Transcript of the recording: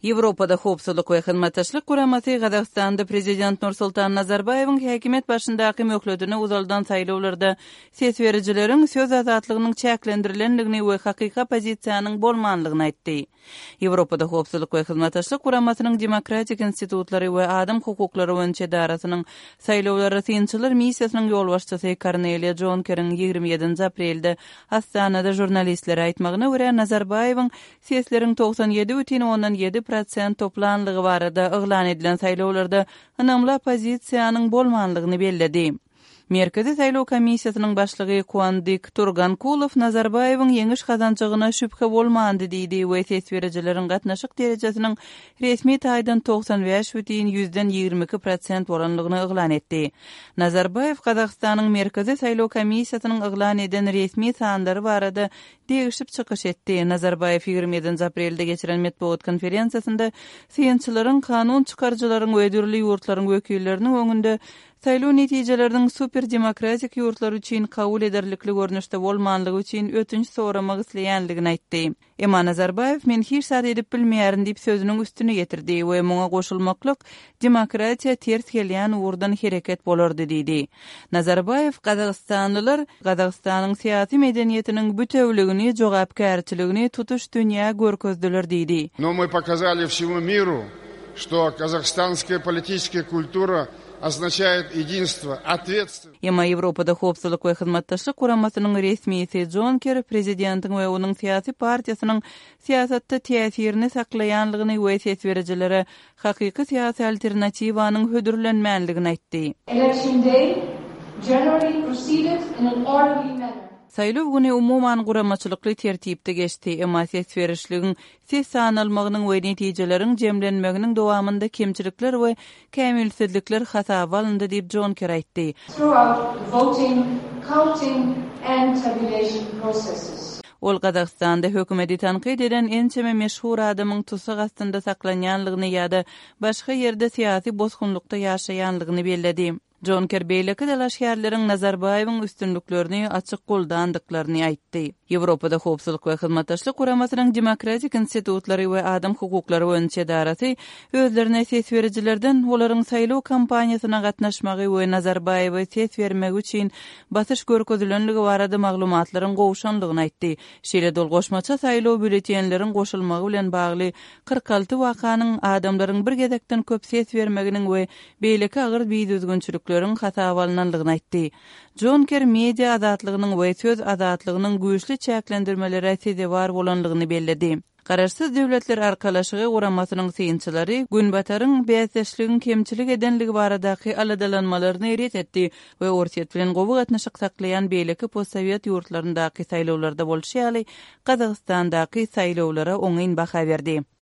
Европада Howpsuzlyk we Hyzmatdaşlyk Guramasy Gazagstanda Prezident Nursultan Nazarbayewiň häkimet başyndaky möhledini uzaldan saýlawlarda ses berijileriň söz azatlygynyň çäklendirilendigi we hakyka pozisiýanyň bolmanlygyny aýtdy. Европада Howpsuzlyk we Hyzmatdaşlyk Guramasynyň demokratik institutlary we adam hukuklary boýunça darasynyň saýlawlary synçylar missiýasynyň ýolbaşçysy Cornelia Jonker'in 27 aprelde Astanada jurnalistlere aýtmagyna görä Nazarbayewiň sesleriň 97,7% toplanlygy barada yglan edilen saýlawlarda ynamly pozisiýanyň bolmanlygyny belledi. Merkezi Saýlaw Komissiýasynyň başlygy Kuandyk Turgankulov Nazarbayewiň ýeňiş kazançygyna şüphe bolmandy diýdi we ses berijileriň gatnaşyk derejesiniň resmi taýdan 95,22% bolanlygyny yglan etdi. Nazarbayew Gazagstanyň Merkezi Saýlaw Komissiýasynyň yglan eden resmi sandary barada degişip çykyş etdi. Nazarbayew 27 aprelde geçiren medeniýet konferensiýasynda synçylaryň kanun çykarjylaryň we dürli ýurtlaryň wekilleriniň öňünde saýlaw netijeleriniň superdemokratik ýurtlar üçin kabul ederlikli görnüşde bolmanlygy üçin ötünç soramak isleýänligini aýtdy. Emma Nazarbayew men hiç zat edip bilmeýärin diýip sözüniň üstüne getirdi we muňa goşulmaklyk demokratiýa ters gelýän urdan hereket bolardy diýdi. Nazarbayew Gazagstanlylar Gazagstanyň syýasy medeniýetiniň bütewligini, jogapkärçiligini tutuş dünýä görkezdiler diýdi. Но мы показали всему миру, что казахстанская политическая культура означает единство, ответственность. Emma Европада Howpsuzlyk we Hyzmatdaşlyk Guramasynyň resmisi Jonker prezidentiň we onuň syýasy partiýasynyň syýasatda täsirini saklaýanlygyny we ses berijilere hakyky syýasy alternatiwanyň hödürlenmänligini aýtdy. Election day generally proceeded in an orderly manner. Saýlaw güni umuman guramaçylykly tertipde geçdi. Emma ses berişligiň ses sanalmagynyň we netijeleriň jemlenmeginiň dowamında kemçilikler we kämilsizlikler hasaba alındy diýip Jonker aýtdy. Throughout the voting, counting and tabulation processes. Ol Gazagstanda hökümeti tanqid eden ençeme meşhur adamyň tusak astynda saklanýanlygyny ýa-da başga ýerde syýasy bozgunlukda ýaşaýanlygyny belledi. Jonker beýleki dalaşýarlaryň Nazarbayewiň üstünlüklerini açyk goldandyklaryny aýtdy. Европада Howpsuzlyk we Hyzmatdaşlyk Guramasynyň demokratik institutlary we adam hukuklary boýunça darasy özlerine ses berijilerden olaryň saýlaw kampaniýasyna gatnaşmagy we Nazarbayewa ses bermek üçin basyş görkezlenligi barada maglumatlaryň gowşanlygyny aýtdy. Şeýle dolgoşmaça saýlaw bülletenleriň goşulmagy bilen bagly 46 wakanyň adamlaryň bir gezekden köp ses bermeginiň we beýleki agyr biýdüzgünçülikleriň hasaba alynanlygyny aýtdy. Jonker media azatlygynyň we söz azatlygynyň güýçli çäklendirmeleri sede var bolanlygyny belledi. Kararsyz döwletler arkalaşygy Guramasynyň synçylary günbataryň beýsleşligiň kemçilik edenligi baradaky aladalanmalaryny ret etdi we orsiýet bilen gowy gatnaşyk saklaýan beýleki postsowiet ýurtlaryndaky saýlawlarda bolşýaly Gazagstandaky saýlawlara oňyn baha berdi.